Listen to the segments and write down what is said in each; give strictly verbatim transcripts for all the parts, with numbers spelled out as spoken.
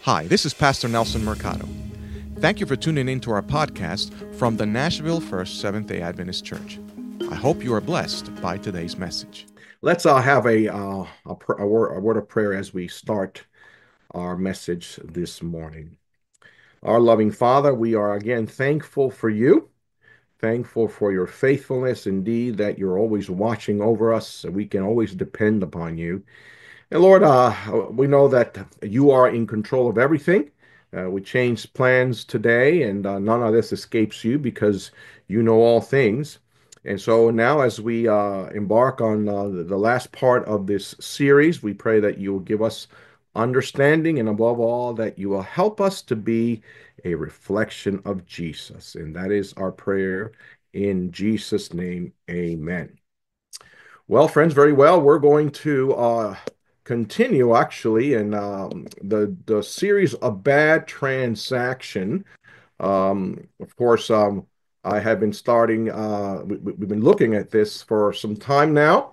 Hi, this is Pastor Nelson Mercado. Thank you for tuning in to our podcast from the Nashville First Seventh-day Adventist Church. I hope you are blessed by today's message. Let's uh, have a, uh, a, pr- a, word, a word of prayer as we start our message this morning. Our loving Father, we are again thankful for you, thankful for your faithfulness, indeed, that you're always watching over us, so we can always depend upon you. And Lord, uh, we know that you are in control of everything. Uh, we changed plans today, and uh, none of this escapes you because you know all things. And so now, as we uh, embark on uh, the the last part of this series, we pray that you will give us understanding, and above all, that you will help us to be a reflection of Jesus. And that is our prayer in Jesus' name. Amen. Well, friends, very well. We're going to uh, continue actually in um, the the series A Bad Transaction. Um, of course, um, I have been starting. Uh, we, we- we've been looking at this for some time now,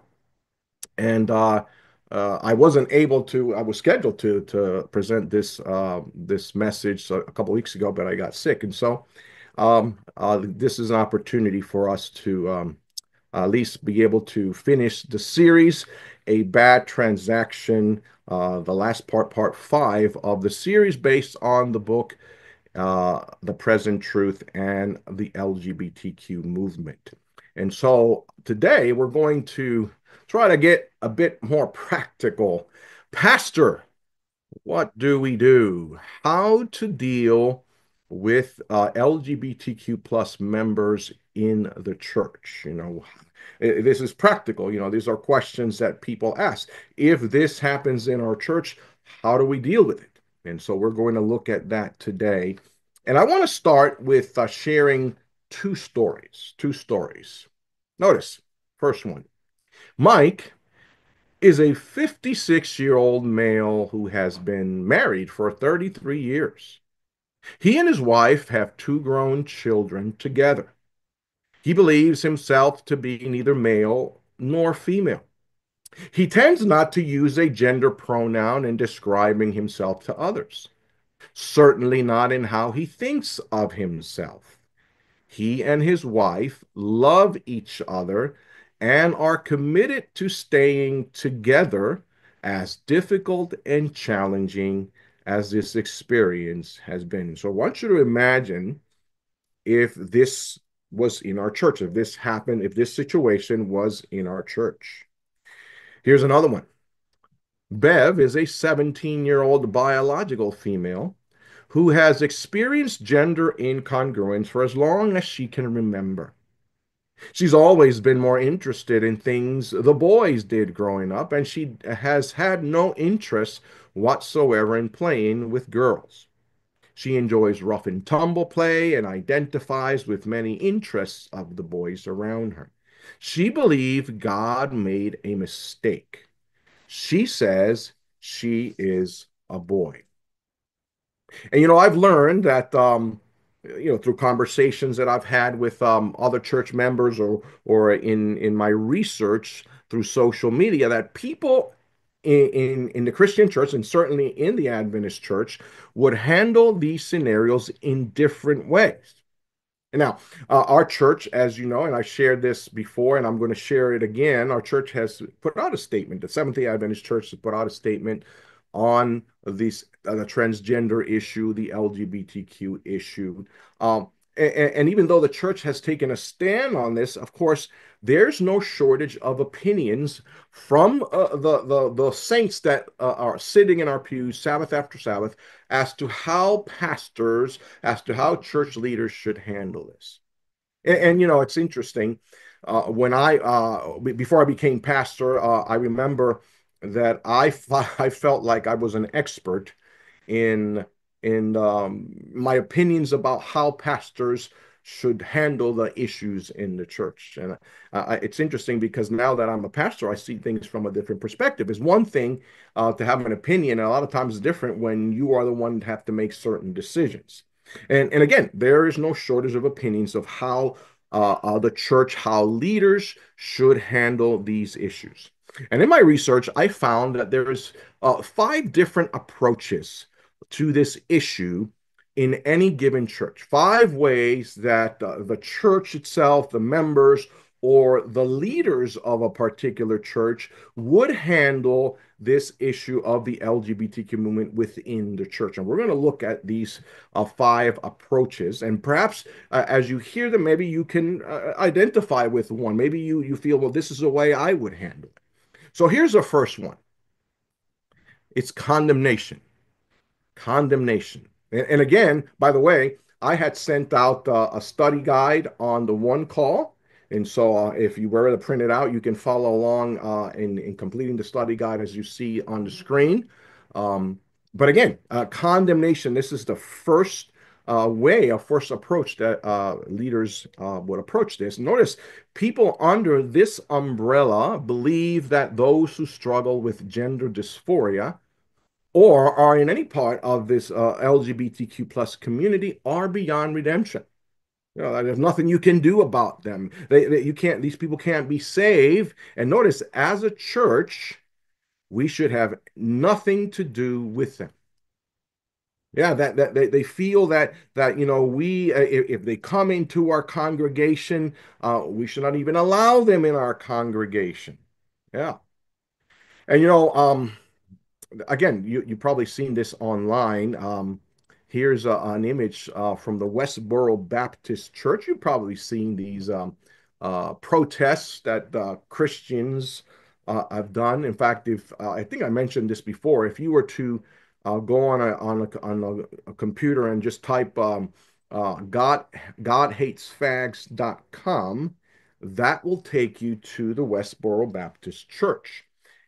and uh, uh, I wasn't able to. I was scheduled to to present this uh, this message a, a couple weeks ago, but I got sick, and so um, uh, this is an opportunity for us to. Um, uh, at least be able to finish the series, A Bad Transaction, uh, the last part, part five of the series based on the book, uh, The Present Truth and the L G B T Q Movement. And so today we're going to try to get a bit more practical. Pastor, what do we do? How to deal with uh, L G B T Q plus members in the church? You know, eh, this is practical. You know, these are questions that people ask. If this happens in our church, how do we deal with it? And so we're going to look at that today. And I want to start with uh, sharing two stories. Two stories. Notice, first one. Mike is a fifty-six year old male who has been married for thirty-three years. He and his wife have two grown children together. He believes himself to be neither male nor female. He tends not to use a gender pronoun in describing himself to others, certainly not in how he thinks of himself. He and his wife love each other and are committed to staying together, as difficult and challenging as this experience has been. So I want you to imagine if this was in our church, if this happened, if this situation was in our church. Here's another one. Bev is a seventeen year old biological female who has experienced gender incongruence for as long as she can remember. She's always been more interested in things the boys did growing up, and she has had no interest whatsoever in playing with girls. She enjoys rough and tumble play and identifies with many interests of the boys around her. She believes God made a mistake. She says she is a boy. And you know, I've learned that um, you know, through conversations that I've had with um, other church members or or in in my research through social media that people in, in in the Christian church and certainly in the Adventist church would handle these scenarios in different ways. Now, uh, our church, as you know, and I shared this before, and I'm going to share it again. Our church has put out a statement. The Seventh-day Adventist Church has put out a statement on these uh, the transgender issue, the L G B T Q issue. Um, and, and even though the church has taken a stand on this, of course, there's no shortage of opinions from uh, the, the the saints that uh, are sitting in our pews Sabbath after Sabbath as to how pastors, as to how church leaders should handle this. And, and you know, it's interesting. Uh, when I uh, before I became pastor, uh, I remember that I I felt like I was an expert in in um, my opinions about how pastors should handle the issues in the church. And uh, it's interesting because now that I'm a pastor, I see things from a different perspective. It's one thing uh, to have an opinion, and a lot of times it's different when you are the one to have to make certain decisions. And and again, there is no shortage of opinions of how uh, uh, the church, how leaders should handle these issues. And in my research, I found that there's uh, five different approaches to this issue in any given church. Five ways that uh, the church itself, the members, or the leaders of a particular church would handle this issue of the L G B T Q movement within the church. And we're going to look at these uh, five approaches. And perhaps uh, as you hear them, maybe you can uh, identify with one. Maybe you, you feel, well, this is the way I would handle it. So here's the first one. It's condemnation. Condemnation. And, and again, by the way, I had sent out uh, a study guide on the one call. And so uh, if you were to print it out, you can follow along uh, in, in completing the study guide as you see on the screen. Um, but again, uh, condemnation, this is the first uh, way, a first approach that uh, leaders uh, would approach this. Notice, people under this umbrella believe that those who struggle with gender dysphoria or are in any part of this uh, L G B T Q plus community are beyond redemption. You know, there's nothing you can do about them. They, they, you can't. These people can't be saved. And notice, as a church, we should have nothing to do with them. Yeah, that that they, they feel that that you know we uh, if, if they come into our congregation, uh, we should not even allow them in our congregation. Yeah, and you know um. Again, you, you've probably seen this online. Um, here's a, an image uh, from the Westboro Baptist Church. You've probably seen these um, uh, protests that uh, Christians uh, have done. In fact, if uh, I think I mentioned this before, if you were to uh, go on a on a, on a, a computer and just type um, uh, God God hates fags dot com, that will take you to the Westboro Baptist Church.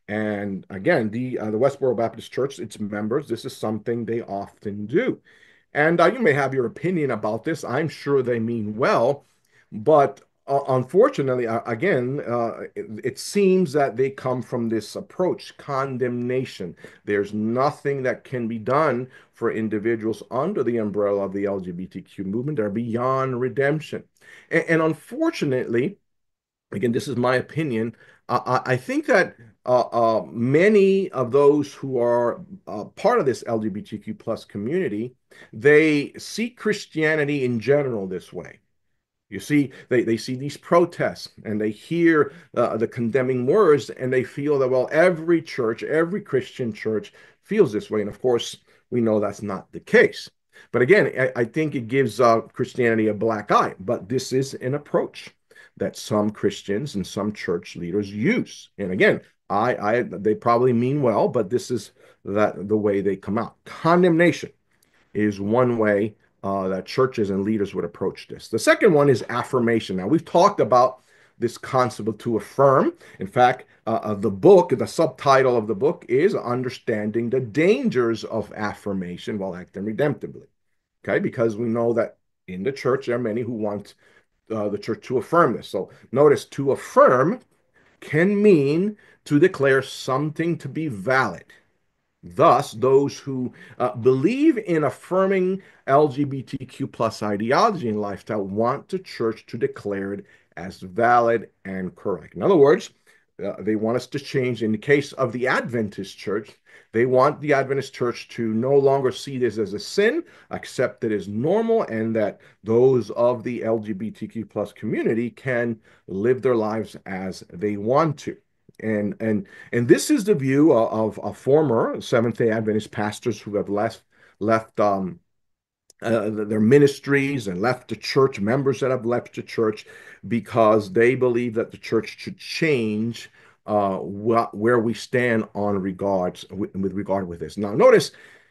And again, the uh, the Westboro Baptist Church, its members, this is something they often do. And uh, you may have your opinion about this. I'm sure they mean well, but uh, unfortunately, uh, again, uh, it, it seems that they come from this approach, condemnation. There's nothing that can be done for individuals under the umbrella of the L G B T Q movement. They're beyond redemption. And, and unfortunately, again, this is my opinion. Uh, I think that uh, uh, many of those who are uh, part of this L G B T Q plus community, they see Christianity in general this way. You see, they, they see these protests and they hear uh, the condemning words and they feel that, well, every church, every Christian church feels this way. And of course, we know that's not the case. But again, I, I think it gives uh, Christianity a black eye. But this is an approach that some Christians and some church leaders use. And again, I, I they probably mean well, but this is that the way they come out. Condemnation is one way uh, that churches and leaders would approach this. The second one is affirmation. Now, we've talked about this concept of to affirm. In fact, uh, uh, the book, the subtitle of the book is Understanding the Dangers of Affirmation While Acting Redemptively. Okay, because we know that in the church, there are many who want Uh, the church to affirm this. So notice, to affirm can mean to declare something to be valid. Thus, those who uh, believe in affirming L G B T Q plus ideology and lifestyle want the church to declare it as valid and correct. In other words, uh, they want us to change. In the case of the Adventist church, they want the Adventist church to no longer see this as a sin, accept it as normal, and that those of the L G B T Q plus community can live their lives as they want to. And and and this is the view of, of former Seventh-day Adventist pastors who have left left um, uh, their ministries and left the church, members that have left the church because they believe that the church should change uh, wh where we stand on regards with, with regard with this. Now, notice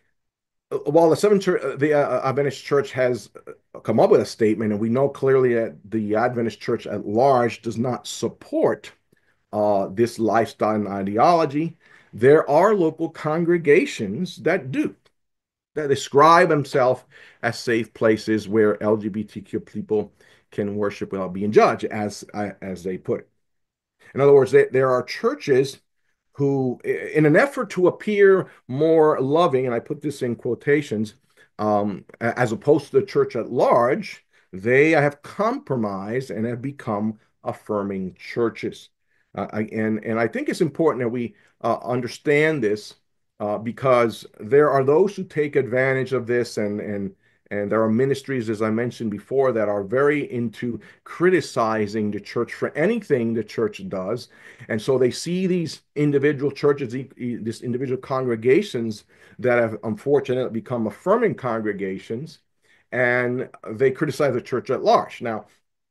while the Seventh Church, the uh, Adventist Church has come up with a statement, and we know clearly that the Adventist Church at large does not support uh, this lifestyle and ideology, there are local congregations that do, that describe themselves as safe places where L G B T Q people can worship without being judged, as, as they put it. In other words, they, there are churches who, in an effort to appear more loving, and I put this in quotations, um, as opposed to the church at large, they have compromised and have become affirming churches. Uh, and, and I think it's important that we uh, understand this uh, because there are those who take advantage of this, and and and there are ministries, as I mentioned before, that are very into criticizing the church for anything the church does. And so they see these individual churches, these individual congregations that have unfortunately become affirming congregations, and they criticize the church at large. Now,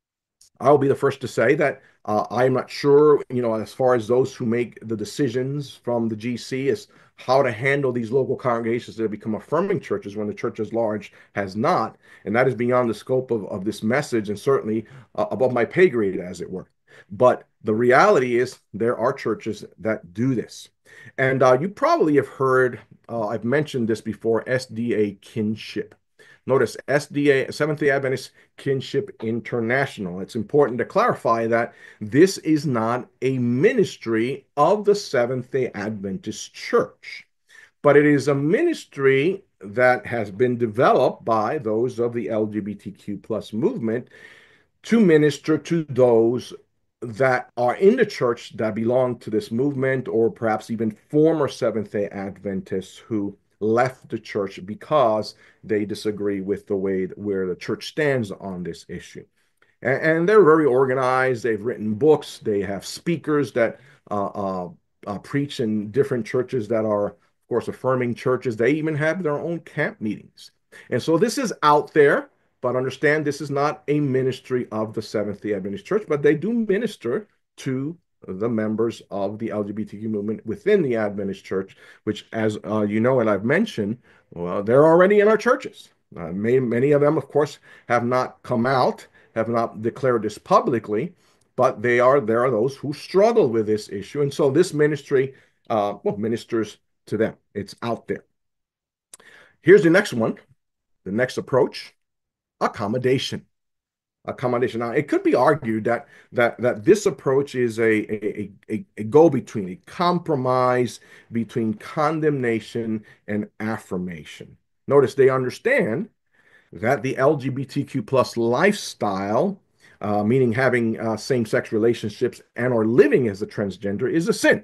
I'll be the first to say that uh, I'm not sure, you know, as far as those who make the decisions from the G C as how to handle these local congregations that have become affirming churches when the church as large has not. And that is beyond the scope of, of this message, and certainly uh, above my pay grade, as it were. But the reality is there are churches that do this. And uh, you probably have heard, uh, I've mentioned this before, S D A kinship. Notice S D A, Seventh-day Adventist Kinship International. It's important to clarify that this is not a ministry of the Seventh-day Adventist Church, but it is a ministry that has been developed by those of the L G B T Q plus movement to minister to those that are in the church that belong to this movement, or perhaps even former Seventh-day Adventists who left the church because they disagree with the way that, where the church stands on this issue. And, and they're very organized. They've written books. They have speakers that uh, uh, uh, preach in different churches that are, of course, affirming churches. They even have their own camp meetings. And so this is out there, but understand this is not a ministry of the Seventh-day Adventist Church, but they do minister to the members of the L G B T Q movement within the Adventist Church, which, as uh, you know, and I've mentioned, well, they're already in our churches. Uh, many, many of them, of course, have not come out, have not declared this publicly, but they are there are those who struggle with this issue. And so this ministry, uh, well, ministers to them. It's out there. Here's the next one, the next approach, accommodation. Accommodation. Now, it could be argued that that that this approach is a a, a, a go-between, a compromise between condemnation and affirmation. Notice they understand that the L G B T Q plus lifestyle, uh, meaning having uh, same-sex relationships and or living as a transgender, is a sin.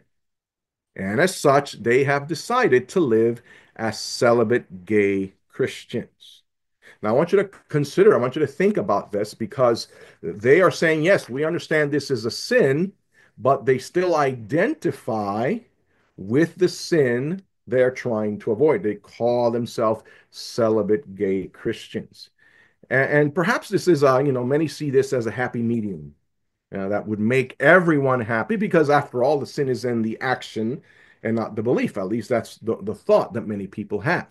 And as such, they have decided to live as celibate gay Christians. Now, I want you to consider, I want you to think about this, because they are saying, yes, we understand this is a sin, but they still identify with the sin they're trying to avoid. They call themselves celibate gay Christians. And, and perhaps this is, uh, you know, many see this as a happy medium uh, that would make everyone happy, because after all, the sin is in the action and not the belief. At least that's the, the thought that many people have.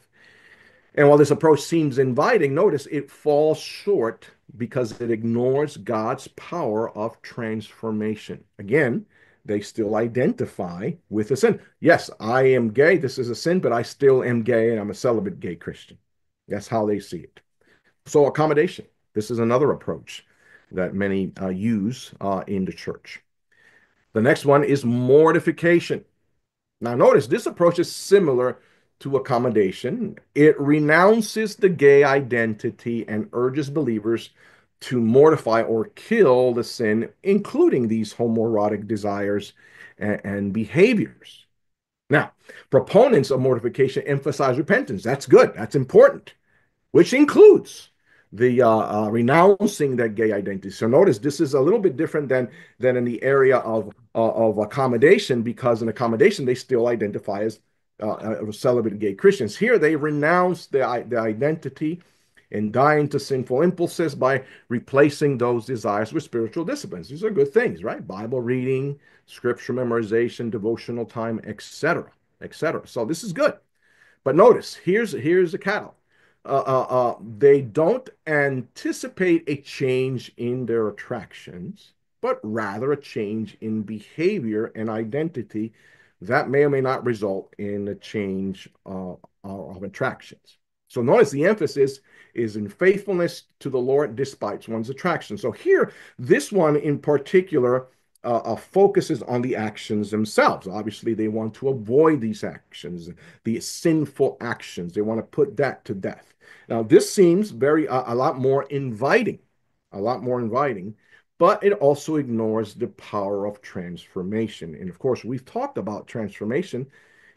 And while this approach seems inviting, notice it falls short because it ignores God's power of transformation. Again, they still identify with the sin. Yes, I am gay. This is a sin, but I still am gay, and I'm a celibate gay Christian. That's how they see it. So accommodation. This is another approach that many uh, use uh, in the church. The next one is mortification. Now, notice this approach is similar to accommodation. It renounces the gay identity and urges believers to mortify or kill the sin, including these homoerotic desires and, and behaviors. Now, proponents of mortification emphasize repentance. That's good. That's important, which includes the uh, uh, renouncing that gay identity. So notice this is a little bit different than than in the area of uh, of accommodation, because in accommodation they still identify as uh, uh, celibate gay Christians. Here they renounce the, the identity and dying to sinful impulses by replacing those desires with spiritual disciplines. These are good things, right? Bible reading, scripture memorization, devotional time, et cetera, et cetera. So this is good. But notice, here's here's the cattle. Uh, uh, uh, they don't anticipate a change in their attractions, but rather a change in behavior and identity that may or may not result in a change uh, of attractions. So notice the emphasis is in faithfulness to the Lord despite one's attraction. So here, this one in particular uh, uh, focuses on the actions themselves. Obviously, they want to avoid these actions, the sinful actions. They want to put that to death. Now, this seems very uh, a lot more inviting, a lot more inviting, but it also ignores the power of transformation. And of course, we've talked about transformation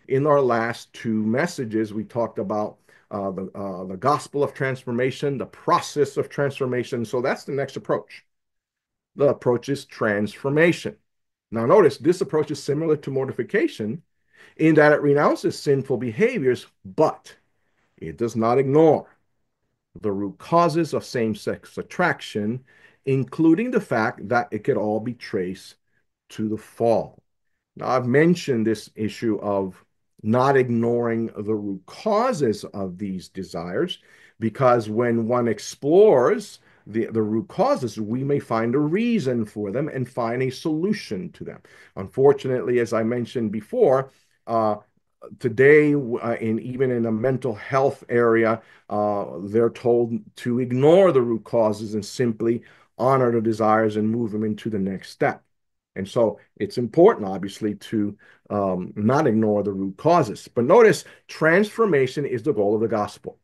in our last two messages, we talked about uh, the, uh, the gospel of transformation, the process of transformation. So that's the next approach. The approach is transformation. Now, notice this approach is similar to mortification in that it renounces sinful behaviors, but it does not ignore the root causes of same-sex attraction, including the fact that it could all be traced to the fall. Now, I've mentioned this issue of not ignoring the root causes of these desires, because when one explores the, the root causes, we may find a reason for them and find a solution to them. Unfortunately, as I mentioned before, uh, today, uh, in even in a mental health area, uh, they're told to ignore the root causes and simply honor the desires and move them into the next step. And so it's important, obviously, to um, not ignore the root causes. But notice, transformation is the goal of the gospel.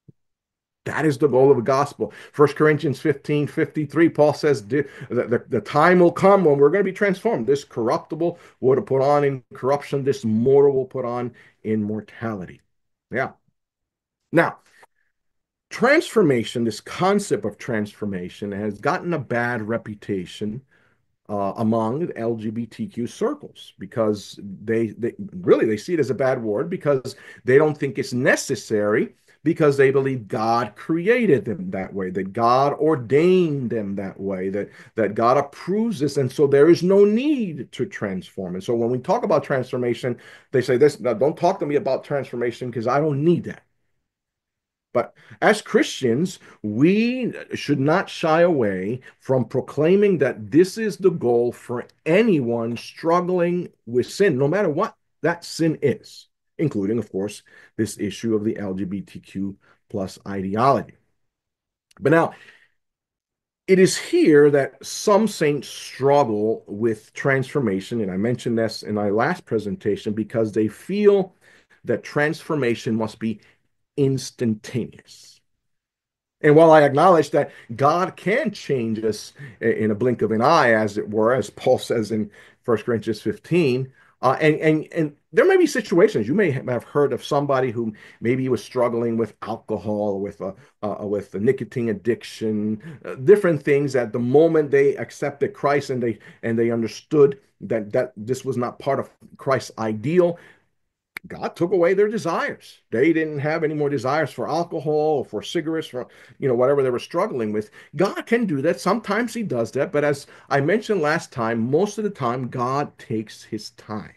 That is the goal of the gospel. First Corinthians fifteen fifty-three, Paul says the, the, the time will come when we're going to be transformed. This corruptible will put on incorruption. This mortal will put on immortality. Yeah. Now, transformation, this concept of transformation has gotten a bad reputation uh, among L G B T Q circles, because they, they really they see it as a bad word, because they don't think it's necessary, because they believe God created them that way, that God ordained them that way, that, that God approves this, and so there is no need to transform. And so when we talk about transformation, they say this, don't talk to me about transformation because I don't need that. But as Christians, we should not shy away from proclaiming that this is the goal for anyone struggling with sin, no matter what that sin is, including, of course, this issue of the L G B T Q plus ideology. But now, it is here that some saints struggle with transformation, and I mentioned this in my last presentation, because they feel that transformation must be instantaneous. And while I acknowledge that God can change us in a blink of an eye, as it were, as Paul says in First Corinthians fifteen, uh, and, and, and there may be situations, you may have heard of somebody who maybe was struggling with alcohol, with a, uh, with a nicotine addiction, uh, different things, that the moment they accepted Christ and they, and they understood that, that this was not part of Christ's ideal, God took away their desires. They didn't have any more desires for alcohol or for cigarettes, for, you know, whatever they were struggling with. God can do that. Sometimes he does that. But as I mentioned last time, most of the time, God takes his time.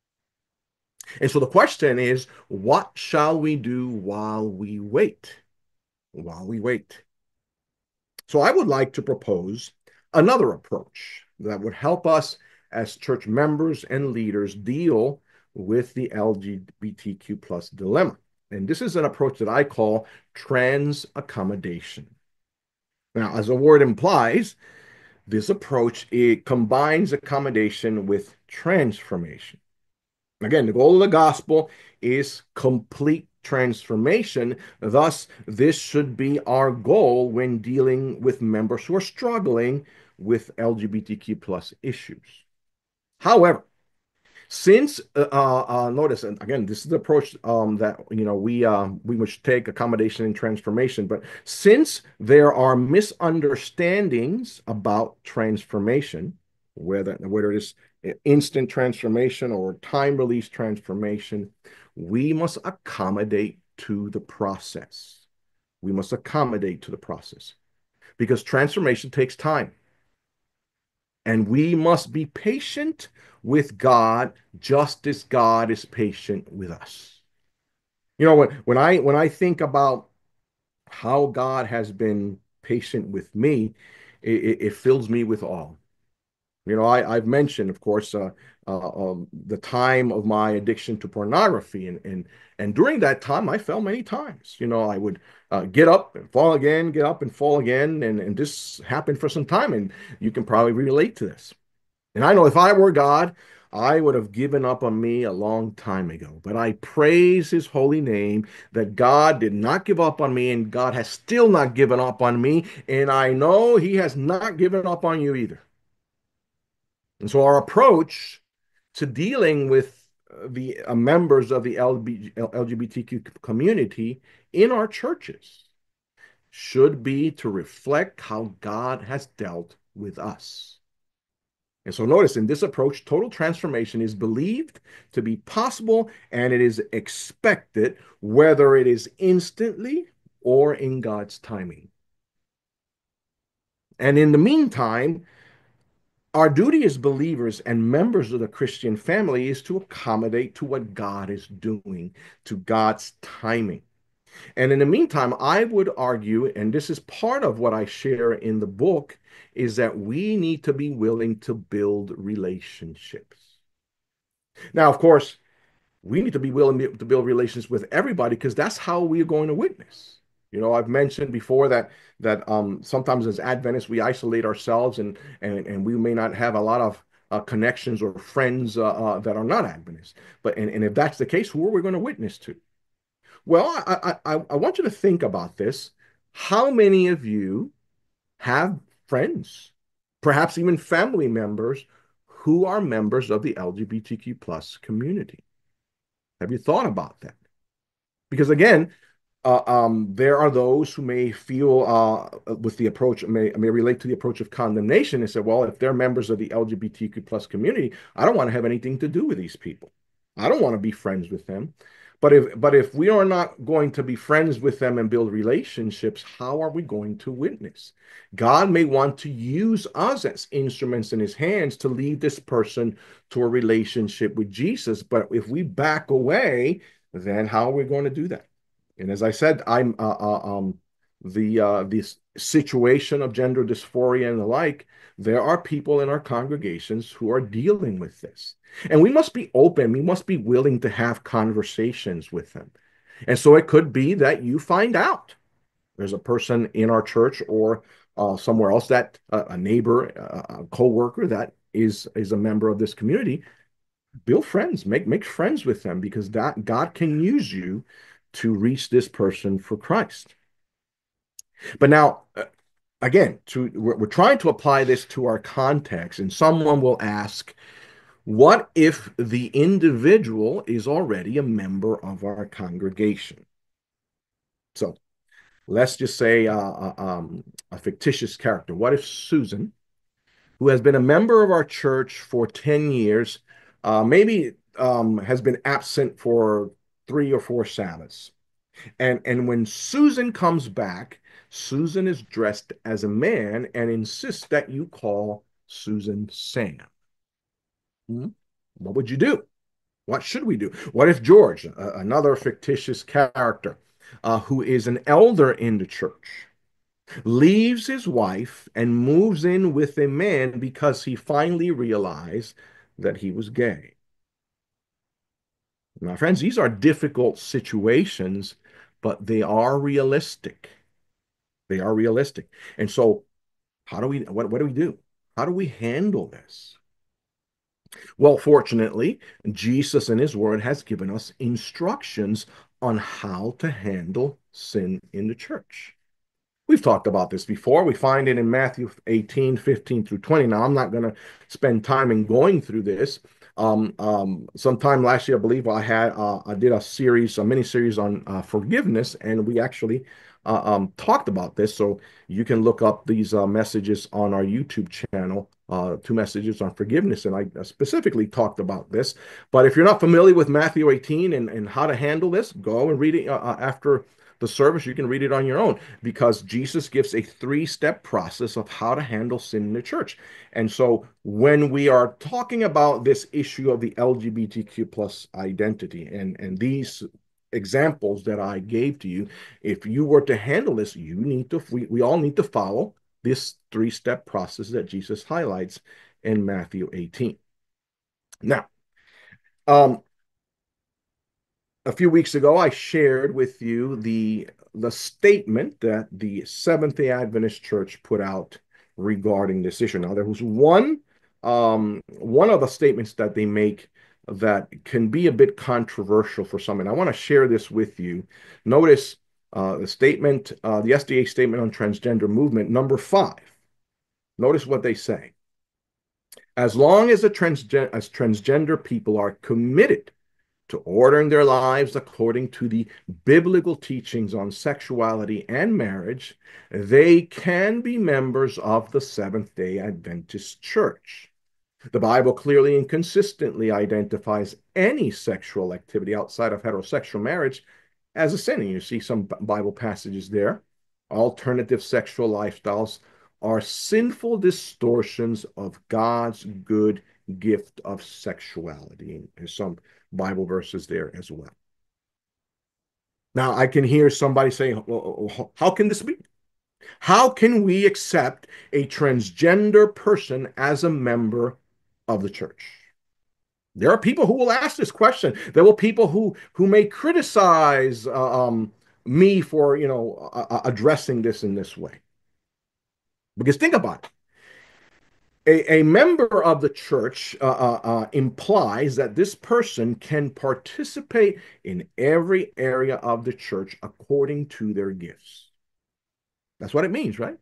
And so the question is, what shall we do while we wait? While we wait. So I would like to propose another approach that would help us as church members and leaders deal with the L G B T Q plus dilemma. And this is an approach that I call trans accommodation. Now, as the word implies, this approach, it combines accommodation with transformation. Again, the goal of the gospel is complete transformation. Thus, this should be our goal when dealing with members who are struggling with L G B T Q plus issues. However, since uh, uh, notice, and again, this is the approach um, that you know we uh, we must take accommodation and transformation. But since there are misunderstandings about transformation, whether whether it is instant transformation or time release transformation, we must accommodate to the process. We must accommodate to the process, because transformation takes time. And we must be patient with God, just as God is patient with us. You know, when, when I when I think about how God has been patient with me, it, it fills me with awe. You know, I, I've mentioned, of course, uh, uh, um, the time of my addiction to pornography, and and and during that time, I fell many times. You know, I would uh, get up and fall again, get up and fall again, and and this happened for some time, and you can probably relate to this. And I know if I were God, I would have given up on me a long time ago. But I praise his holy name that God did not give up on me, and God has still not given up on me, and I know he has not given up on you either. And so our approach to dealing with the uh, members of the L G B T Q community in our churches should be to reflect how God has dealt with us. And so notice in this approach, total transformation is believed to be possible and it is expected, whether it is instantly or in God's timing. And in the meantime, our duty as believers and members of the Christian family is to accommodate to what God is doing, to God's timing. And in the meantime, I would argue, and this is part of what I share in the book, is that we need to be willing to build relationships. Now, of course, we need to be willing to build relations with everybody because that's how we are going to witness. You know, I've mentioned before that that um, sometimes as Adventists we isolate ourselves and and and we may not have a lot of uh, connections or friends uh, uh, that are not Adventists. But and, and if that's the case, who are we going to witness to? Well, I, I I I want you to think about this. How many of you have friends, perhaps even family members, who are members of the L G B T Q plus community? Have you thought about that? Because again, uh, um, there are those who may feel uh, with the approach, may, may relate to the approach of condemnation and say, well, if they're members of the L G B T Q plus community, I don't want to have anything to do with these people. I don't want to be friends with them. But if but if we are not going to be friends with them and build relationships, how are we going to witness? God may want to use us as instruments in his hands to lead this person to a relationship with Jesus. But if we back away, then how are we going to do that? And as I said, I'm uh, uh, um, the uh, this situation of gender dysphoria and the like. There are people in our congregations who are dealing with this, and we must be open. We must be willing to have conversations with them. And so it could be that you find out there's a person in our church or uh, somewhere else that uh, a neighbor, a coworker that is is a member of this community. Build friends, make make friends with them because that God can use you to reach this person for Christ. But now, uh, again, to we're, we're trying to apply this to our context, and someone will ask, what if the individual is already a member of our congregation? So let's just say uh, uh, um, a fictitious character. What if Susan, who has been a member of our church for ten years, uh, maybe um, has been absent for three or four Sabbaths. And, and when Susan comes back, Susan is dressed as a man and insists that you call Susan Sam. Hmm? What would you do? What should we do? What if George, uh, another fictitious character, uh, who is an elder in the church, leaves his wife and moves in with a man because he finally realized that he was gay? My friends, these are difficult situations, but they are realistic. They are realistic. And so, how do we, what, what do we do? How do we handle this? Well, fortunately, Jesus in his word has given us instructions on how to handle sin in the church. We've talked about this before. We find it in Matthew eighteen, fifteen through twenty. Now, I'm not going to spend time in going through this. Um, um, sometime last year, I believe I had uh, I did a series, a mini series on uh, forgiveness, and we actually uh, um, talked about this. So you can look up these uh, messages on our YouTube channel, uh, two messages on forgiveness, and I specifically talked about this. But if you're not familiar with Matthew eighteen and, and how to handle this, go and read it uh, after the service. You can read it on your own because Jesus gives a three-step process of how to handle sin in the church. And so when we are talking about this issue of the L G B T Q plus identity and, and these examples that I gave to you, if you were to handle this, you need to, we, we all need to follow this three-step process that Jesus highlights in Matthew eighteen. Now, um, a few weeks ago, I shared with you the, the statement that the Seventh-day Adventist Church put out regarding this issue. Now, there was one, um, one of the statements that they make that can be a bit controversial for some, and I want to share this with you. Notice uh, the statement, uh, the S D A statement on transgender movement, number five. Notice what they say. As long as, a transgen as transgender people are committed to ordering their lives according to the biblical teachings on sexuality and marriage, they can be members of the Seventh-day Adventist Church. The Bible clearly and consistently identifies any sexual activity outside of heterosexual marriage as a sin. And you see some Bible passages there. Alternative sexual lifestyles are sinful distortions of God's good gift of sexuality. And there's some Bible verses there as well. Now, I can hear somebody saying, well, how can this be? How can we accept a transgender person as a member of the church? There are people who will ask this question. There will people who who may criticize uh, um, me for, you know, uh, addressing this in this way. Because think about it. A, a member of the church uh, uh, uh, implies that this person can participate in every area of the church according to their gifts. That's what it means, right?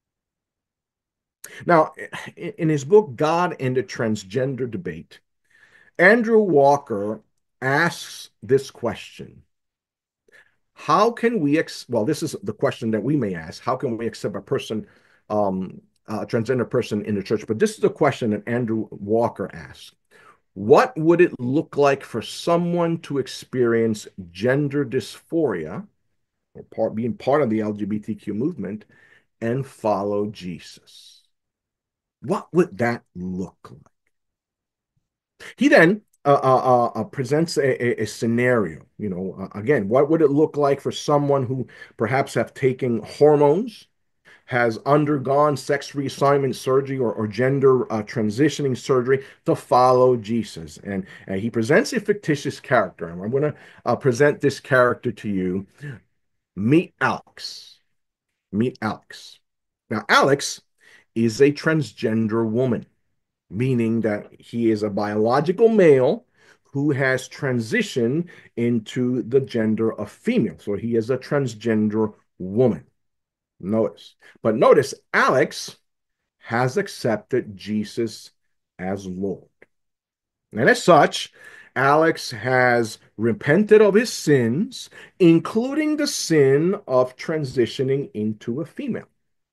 Now, in his book, God and the Transgender Debate, Andrew Walker asks this question. How can we, ex well, this is the question that we may ask. How can we accept a person, um, a transgender person in the church? But this is the question that Andrew Walker asks. What would it look like for someone to experience gender dysphoria, or part, being part of the L G B T Q movement, and follow Jesus? What would that look like? He then uh, uh, uh, presents a, a, a scenario. You know, uh, again, what would it look like for someone who perhaps have taken hormones, has undergone sex reassignment surgery or, or gender uh, transitioning surgery to follow Jesus? And, and he presents a fictitious character. And I'm going to uh, present this character to you. Meet Alex. Meet Alex. Now, Alex is a transgender woman, meaning that he is a biological male who has transitioned into the gender of female. So he is a transgender woman. Notice. But notice, Alex has accepted Jesus as Lord. And as such, Alex has repented of his sins, including the sin of transitioning into a female.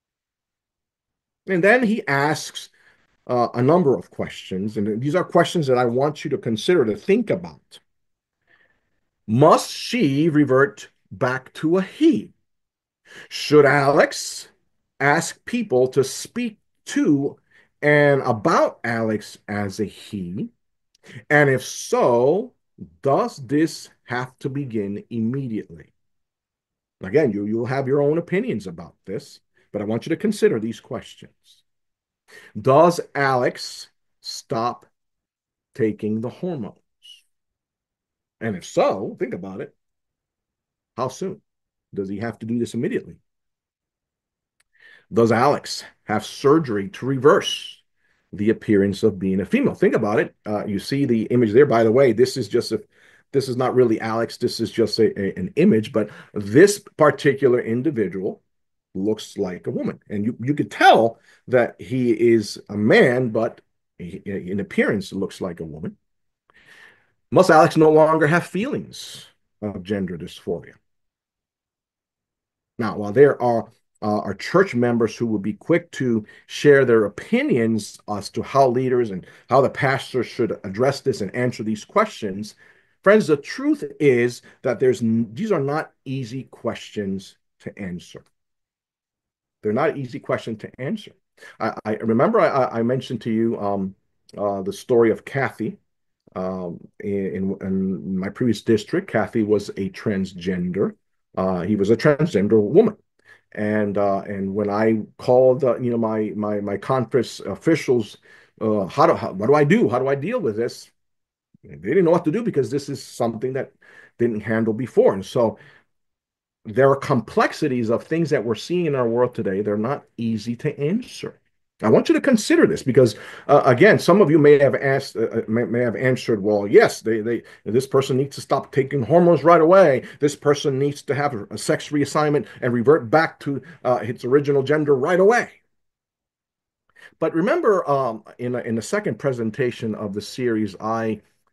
And then he asks uh, a number of questions, and these are questions that I want you to consider, to think about. Must she revert back to a he? Should Alex ask people to speak to and about Alex as a he? And if so, does this have to begin immediately? Again, you, you'll have your own opinions about this, but I want you to consider these questions. Does Alex stop taking the hormones? And if so, think about it. How soon? Does he have to do this immediately? Does Alex have surgery to reverse the appearance of being a female? Think about it. Uh, you see the image there. By the way, this is just a, this is not really Alex. This is just a, a, an image, but this particular individual looks like a woman. And you, you could tell that he is a man, but he, in appearance looks like a woman. Must Alex no longer have feelings of gender dysphoria? Now, while there are uh, are church members who will be quick to share their opinions as to how leaders and how the pastor should address this and answer these questions, friends, the truth is that there's these are not easy questions to answer. They're not easy questions to answer. I, I remember I, I mentioned to you um, uh, the story of Kathy. Um, in, in my previous district, Kathy was a transgender. Uh, he was a transgender woman. And uh, and when I called, uh, you know, my my my conference officials, uh, how do how, what do I do? How do I deal with this? They didn't know what to do because this is something that didn't handle before. And so there are complexities of things that we're seeing in our world today. They're not easy to answer. I want you to consider this because, uh, again, some of you may have asked, uh, may, may have answered, well, yes, they, they, this person needs to stop taking hormones right away. This person needs to have a sex reassignment and revert back to uh, its original gender right away. But remember, um, in, a, in the second presentation of the series, I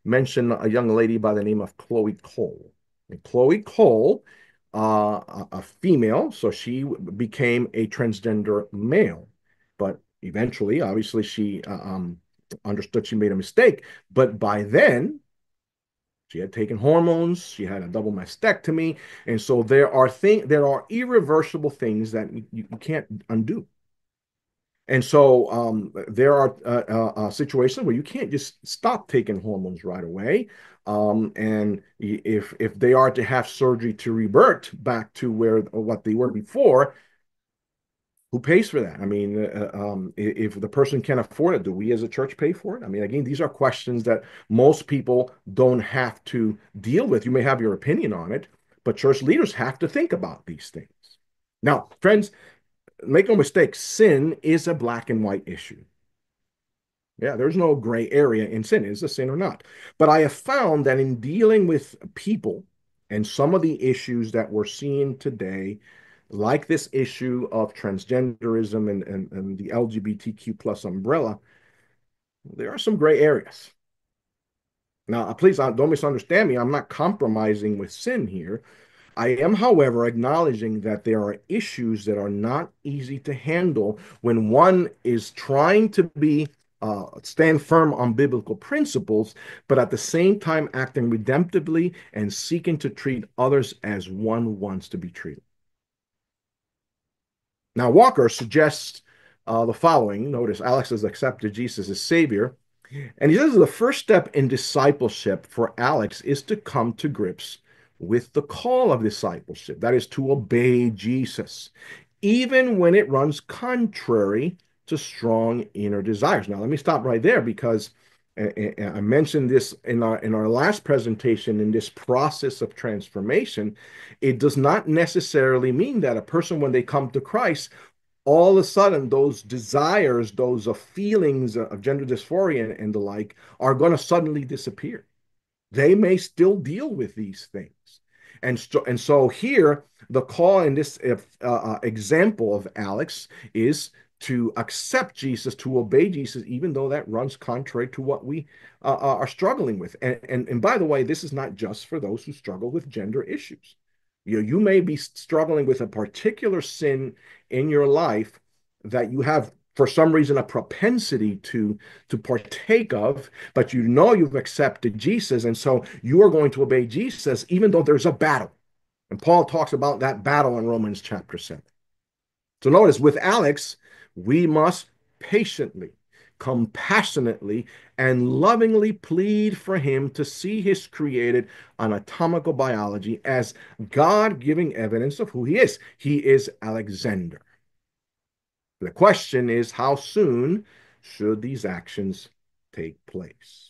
mention a young lady by the name of Chloe Cole. And Chloe Cole, uh, a, a female, so she became a transgender male. But eventually, obviously, she uh, um, understood she made a mistake. But by then, she had taken hormones, she had a double mastectomy, and so there are things, there are irreversible things that you, you can't undo. And so um, there are uh, uh, uh, situations where you can't just stop taking hormones right away. Um, and if if they are to have surgery to revert back to where what they were before, who pays for that? I mean, uh, um, if the person can't afford it, do we as a church pay for it? I mean, again, these are questions that most people don't have to deal with. You may have your opinion on it, but church leaders have to think about these things. Now, friends, make no mistake, sin is a black and white issue. Yeah, there's no gray area in sin. Is a sin or not? But I have found that in dealing with people and some of the issues that we're seeing today, like this issue of transgenderism and, and, and the L G B T Q plus umbrella, there are some gray areas. Now, please don't misunderstand me. I'm not compromising with sin here. I am, however, acknowledging that there are issues that are not easy to handle when one is trying to be uh, stand firm on biblical principles, but at the same time acting redemptively and seeking to treat others as one wants to be treated. Now, Walker suggests uh, the following. Notice Alex has accepted Jesus as Savior. And he says the first step in discipleship for Alex is to come to grips with the call of discipleship. That is to obey Jesus, even when it runs contrary to strong inner desires. Now, let me stop right there because I mentioned this in our in our last presentation. In this process of transformation, it does not necessarily mean that a person, when they come to Christ, all of a sudden those desires, those uh, feelings of gender dysphoria and, and the like are going to suddenly disappear. They may still deal with these things. And so, and so here, the call in this uh, uh, example of Alex is to accept Jesus, to obey Jesus, even though that runs contrary to what we uh, are struggling with. And, and, and by the way, this is not just for those who struggle with gender issues. You know, you may be struggling with a particular sin in your life that you have, for some reason, a propensity to to partake of, but you know you've accepted Jesus, and so you are going to obey Jesus, even though there's a battle. And Paul talks about that battle in Romans chapter seven. So notice, with Alex, we must patiently, compassionately, and lovingly plead for him to see his created anatomical biology as God giving evidence of who he is. He is Alexander. The question is, how soon should these actions take place?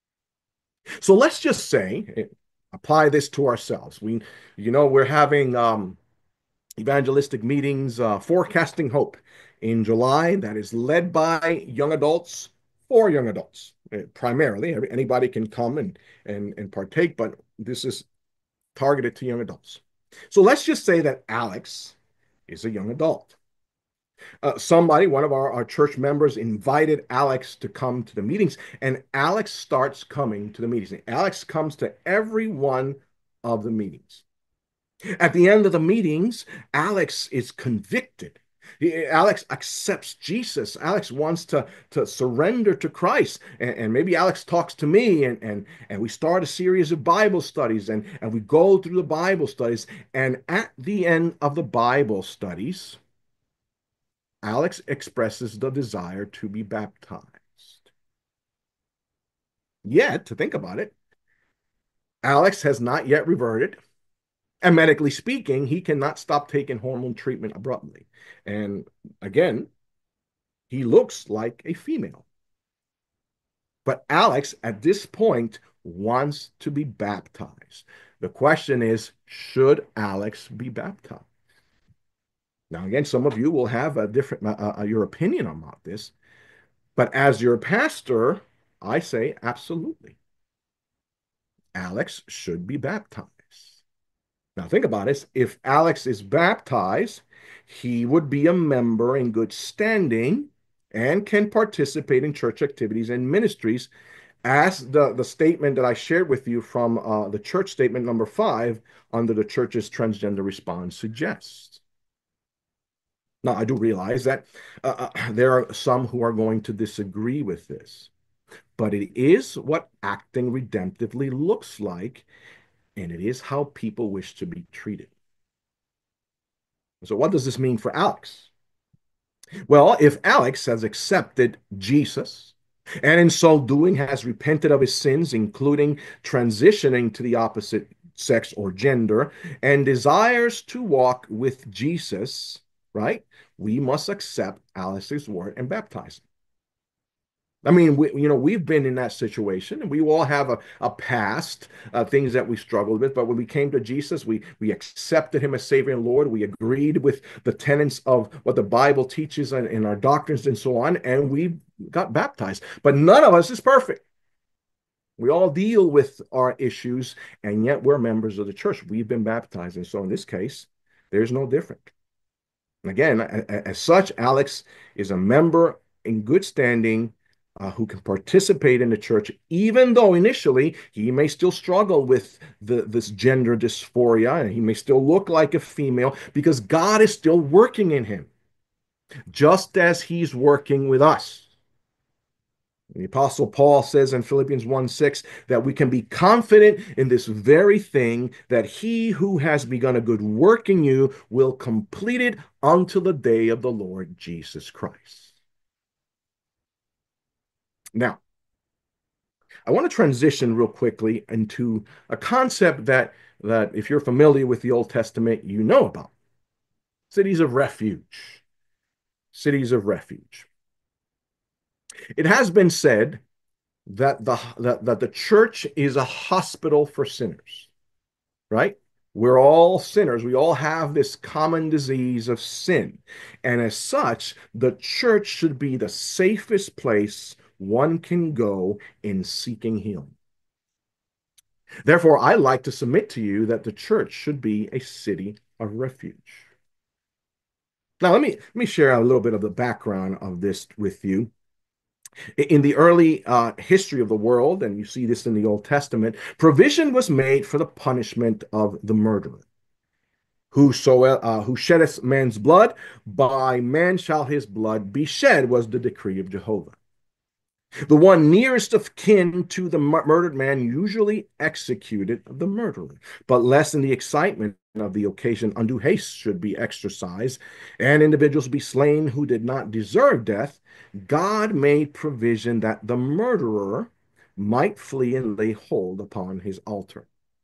So let's just say, apply this to ourselves. We, you know, we're having um, evangelistic meetings, uh, Forecasting Hope in July, that is led by young adults for young adults. Uh, primarily, anybody can come and, and, and partake, but this is targeted to young adults. So let's just say that Alex is a young adult. Uh, somebody, one of our, our church members, invited Alex to come to the meetings, and Alex starts coming to the meetings. And Alex comes to every one of the meetings. At the end of the meetings, Alex is convicted. Alex accepts Jesus. Alex wants to, to surrender to Christ. And, and maybe Alex talks to me, and, and, and we start a series of Bible studies, and, and we go through the Bible studies. And at the end of the Bible studies, Alex expresses the desire to be baptized. Yet, to think about it, Alex has not yet reverted. And medically speaking, he cannot stop taking hormone treatment abruptly. And again, he looks like a female. But Alex, at this point, wants to be baptized. The question is, should Alex be baptized? Now, again, some of you will have a different uh, uh, your opinion about this. But as your pastor, I say absolutely. Alex should be baptized. Now, think about this. If Alex is baptized, he would be a member in good standing and can participate in church activities and ministries as the, the statement that I shared with you from uh, the church statement number five under the church's transgender response suggests. Now, I do realize that uh, uh, there are some who are going to disagree with this, but it is what acting redemptively looks like, and it is how people wish to be treated. So, what does this mean for Alex? Well, if Alex has accepted Jesus and in so doing has repented of his sins, including transitioning to the opposite sex or gender, and desires to walk with Jesus, right? We must accept Alex's word and baptize him. I mean, we, you know, we've been in that situation, and we all have a, a past, uh, things that we struggled with. But when we came to Jesus, we we accepted him as Savior and Lord. We agreed with the tenets of what the Bible teaches and in our doctrines and so on, and we got baptized. But none of us is perfect. We all deal with our issues, and yet we're members of the church. We've been baptized. And so in this case, there's no different. And again, as such, Alex is a member in good standing uh, who can participate in the church, even though initially he may still struggle with the, this gender dysphoria and he may still look like a female because God is still working in him, just as he's working with us. The Apostle Paul says in Philippians one six that we can be confident in this very thing, that he who has begun a good work in you will complete it until the day of the Lord Jesus Christ. Now, I want to transition real quickly into a concept that, that if you're familiar with the Old Testament, you know about. Cities of refuge. Cities of refuge. It has been said that the that, that the church is a hospital for sinners, right? We're all sinners. We all have this common disease of sin. And as such, the church should be the safest place one can go in seeking healing. Therefore, I like to submit to you that the church should be a city of refuge. Now, let me let me share a little bit of the background of this with you. In the early uh, history of the world, and you see this in the Old Testament, provision was made for the punishment of the murderer. Whoso uh, who sheddeth man's blood, by man shall his blood be shed, was the decree of Jehovah. The one nearest of kin to the murdered man usually executed the murderer. But lest in the excitement of the occasion undue haste should be exercised, and individuals be slain who did not deserve death, God made provision that the murderer might flee and lay hold upon his altar.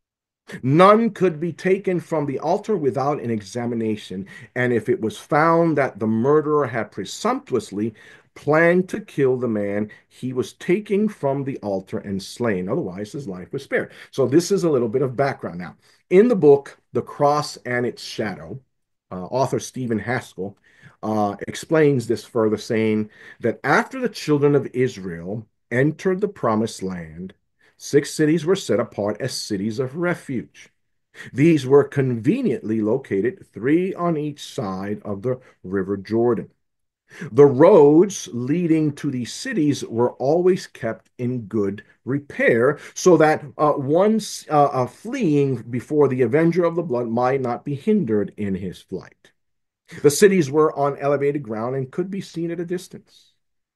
None could be taken from the altar without an examination, and if it was found that the murderer had presumptuously planned to kill the man, he was taken from the altar and slain. Otherwise, his life was spared. So this is a little bit of background. Now, in the book, The Cross and Its Shadow, uh, author Stephen Haskell uh, explains this further, saying that after the children of Israel entered the promised land, six cities were set apart as cities of refuge. These were conveniently located, three on each side of the River Jordan. The roads leading to these cities were always kept in good repair, so that uh, one uh, uh, fleeing before the avenger of the blood might not be hindered in his flight. The cities were on elevated ground and could be seen at a distance.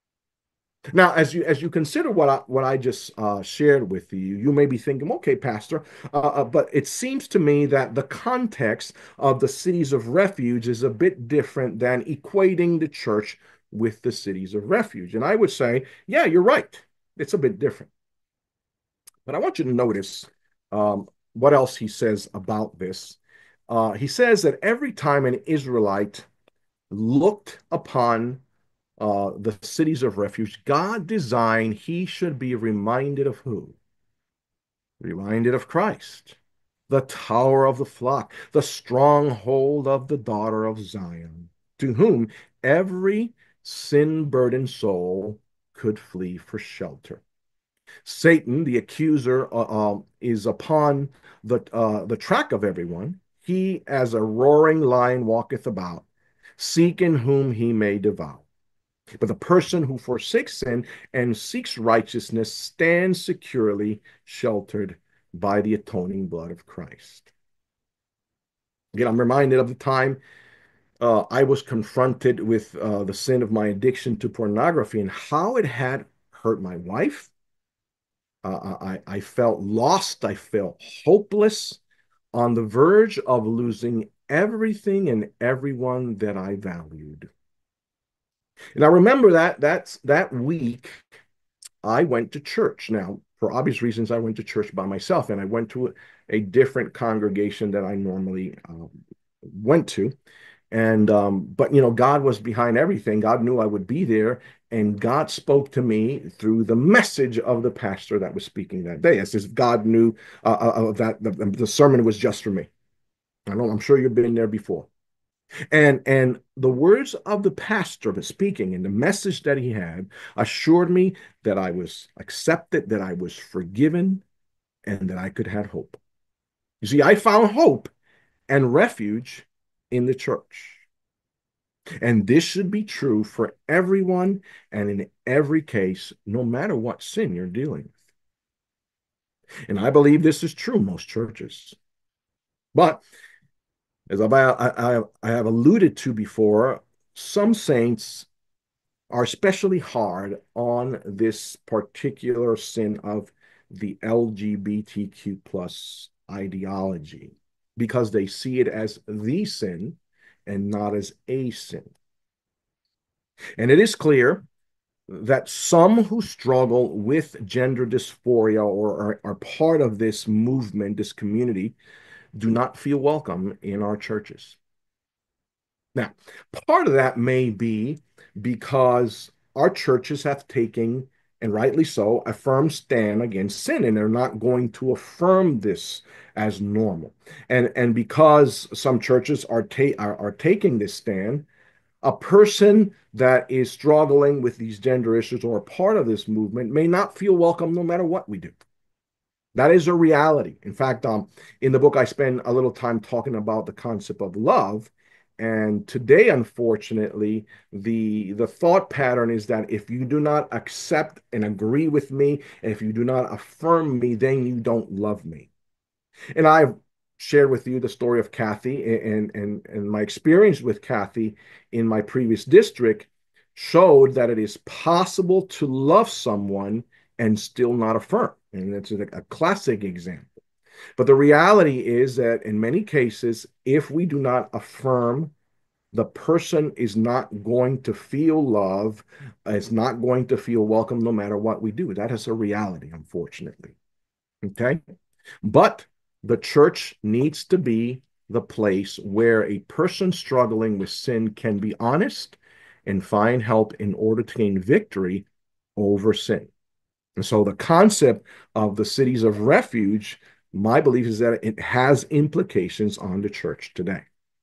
Now, as you as you consider what I what I just uh, shared with you, you may be thinking, okay, Pastor, uh, uh, but it seems to me that the context of the cities of refuge is a bit different than equating the church with the cities of refuge. And I would say, yeah, you're right. It's a bit different. But I want you to notice um, what else he says about this. Uh, he says that every time an Israelite looked upon Uh, the cities of refuge, God designed he should be reminded of who? Reminded of Christ, the tower of the flock, the stronghold of the daughter of Zion, to whom every sin-burdened soul could flee for shelter. Satan, the accuser, uh, uh, is upon the, uh, the track of everyone. He, as a roaring lion, walketh about, seeking whom he may devour. But the person who forsakes sin and seeks righteousness stands securely sheltered by the atoning blood of Christ. Again, I'm reminded of the time uh, I was confronted with uh, the sin of my addiction to pornography and how it had hurt my wife. Uh, I, I felt lost. I felt hopeless, on the verge of losing everything and everyone that I valued. And I remember that that's that week I went to church. Now, for obvious reasons, I went to church by myself, and I went to a, a different congregation that I normally um, went to. And um, but you know, God was behind everything. God knew I would be there, and God spoke to me through the message of the pastor that was speaking that day. As if God knew uh, uh, that the, the sermon was just for me. I know, I'm sure you've been there before. And and the words of the pastor was speaking and the message that he had assured me that I was accepted, that I was forgiven, and that I could have hope. You see, I found hope and refuge in the church. And this should be true for everyone and in every case, no matter what sin you're dealing with. And I believe this is true most churches. But as I've, I, I, I have alluded to before, some saints are especially hard on this particular sin of the L G B T Q plus ideology because they see it as the sin and not as a sin. And it is clear that some who struggle with gender dysphoria or are, are part of this movement, this community, do not feel welcome in our churches. Now, part of that may be because our churches have taken, and rightly so, a firm stand against sin, and they're not going to affirm this as normal. And, and because some churches are, ta are, are taking this stand, a person that is struggling with these gender issues or a part of this movement may not feel welcome no matter what we do. That is a reality. In fact, um, in the book, I spend a little time talking about the concept of love. And today, unfortunately, the the thought pattern is that if you do not accept and agree with me, and if you do not affirm me, then you don't love me. And I've shared with you the story of Kathy and, and, and my experience with Kathy in my previous district showed that it is possible to love someone and still not affirm. And that's a, a classic example. But the reality is that in many cases, if we do not affirm, the person is not going to feel love, is not going to feel welcome no matter what we do. That is a reality, unfortunately. Okay? But the church needs to be the place where a person struggling with sin can be honest and find help in order to gain victory over sin. And so the concept of the cities of refuge, my belief is that it has implications on the church today.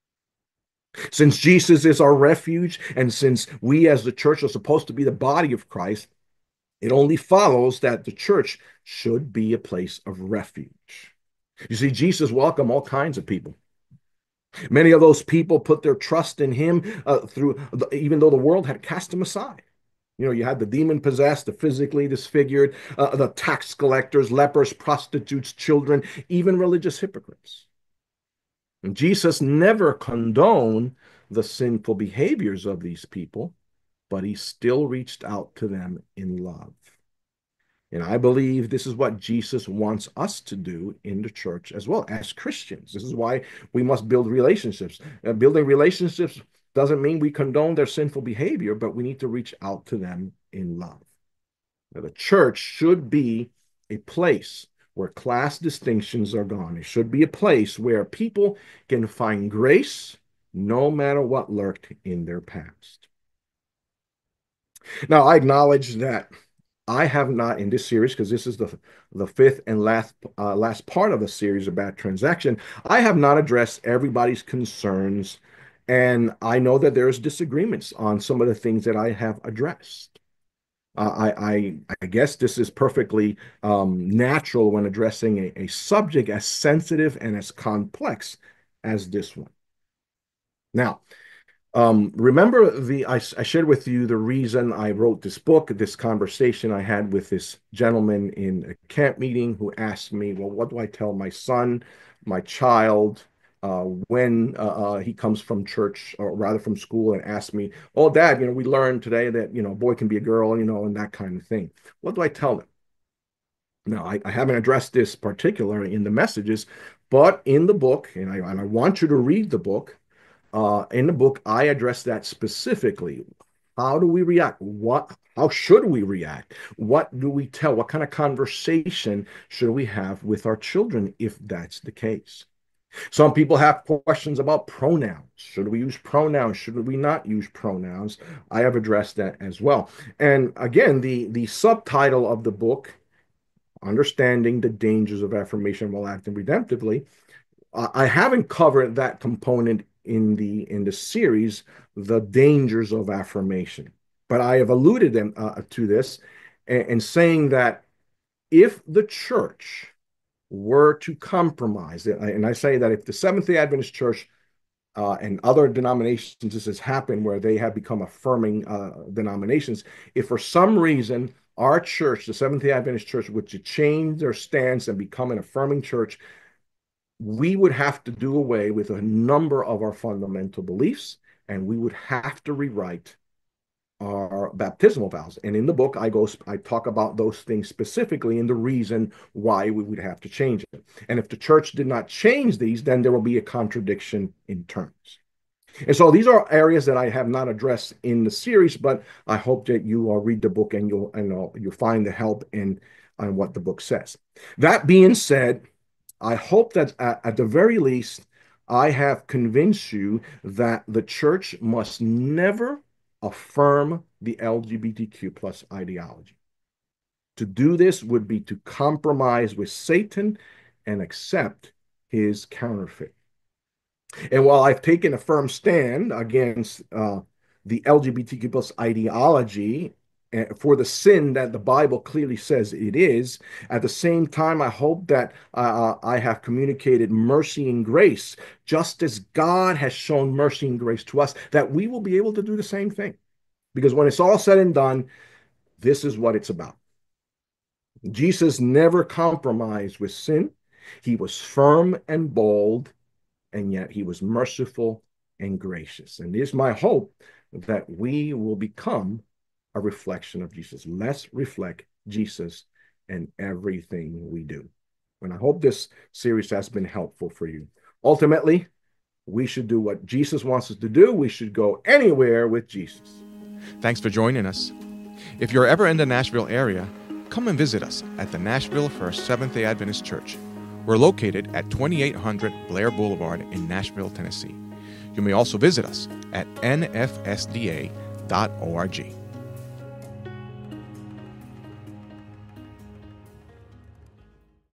Since Jesus is our refuge, and since we as the church are supposed to be the body of Christ, it only follows that the church should be a place of refuge. You see, Jesus welcomed all kinds of people. Many of those people put their trust in him uh, through, the, even though the world had cast him aside. You know, you had the demon possessed, the physically disfigured, uh, the tax collectors, lepers, prostitutes, children, even religious hypocrites. And Jesus never condoned the sinful behaviors of these people, but he still reached out to them in love. And I believe this is what Jesus wants us to do in the church as well as Christians. This is why we must build relationships. Uh, building relationships doesn't mean we condone their sinful behavior, but we need to reach out to them in love. Now, the church should be a place where class distinctions are gone. It should be a place where people can find grace no matter what lurked in their past. Now, I acknowledge that I have not in this series, because this is the the fifth and last uh, last part of the series about transaction. I have not addressed everybody's concerns, and I know that there's disagreements on some of the things that I have addressed. Uh, I, I I guess this is perfectly um, natural when addressing a, a subject as sensitive and as complex as this one. Now, Um, remember the I, I shared with you the reason I wrote this book, this conversation I had with this gentleman in a camp meeting who asked me, well, what do I tell my son, my child, uh, when uh, uh, he comes from church, or rather from school, and asked me, oh, Dad, you know, we learned today that, you know, a boy can be a girl, you know, and that kind of thing. What do I tell them? Now, I, I haven't addressed this particularly in the messages, but in the book, and I, and I want you to read the book. Uh, in the book, I address that specifically. How do we react? What? How should we react? What do we tell? What kind of conversation should we have with our children if that's the case? Some people have questions about pronouns. Should we use pronouns? Should we not use pronouns? I have addressed that as well. And again, the the subtitle of the book, Understanding the Dangers of Affirmation While Acting Redemptively, I haven't covered that component in the in the series, the dangers of affirmation, but I have alluded them uh, to this, and, and saying that if the church were to compromise, and I say that if the Seventh-day Adventist Church uh, and other denominations, this has happened where they have become affirming uh, denominations, if for some reason our church, the Seventh-day Adventist Church, were to change their stance and become an affirming church, we would have to do away with a number of our fundamental beliefs, and we would have to rewrite our baptismal vows. And in the book, I go, I talk about those things specifically and the reason why we would have to change it. And if the church did not change these, then there will be a contradiction in terms. And so these are areas that I have not addressed in the series, but I hope that you will read the book and you'll and uh, you'll find the help in on what the book says. That being said, I hope that at, at the very least, I have convinced you that the church must never affirm the L G B T Q plus ideology. To do this would be to compromise with Satan and accept his counterfeit. And while I've taken a firm stand against uh, the L G B T Q plus ideology for the sin that the Bible clearly says it is, at the same time, I hope that uh, I have communicated mercy and grace, just as God has shown mercy and grace to us, that we will be able to do the same thing. Because when it's all said and done, this is what it's about. Jesus never compromised with sin. He was firm and bold, and yet he was merciful and gracious. And it is my hope that we will become a reflection of Jesus. Let's reflect Jesus in everything we do. And I hope this series has been helpful for you. Ultimately, we should do what Jesus wants us to do. We should go anywhere with Jesus. Thanks for joining us. If you're ever in the Nashville area, come and visit us at the Nashville First Seventh-day Adventist Church. We're located at twenty-eight hundred Blair Boulevard in Nashville, Tennessee. You may also visit us at N F S D A dot org.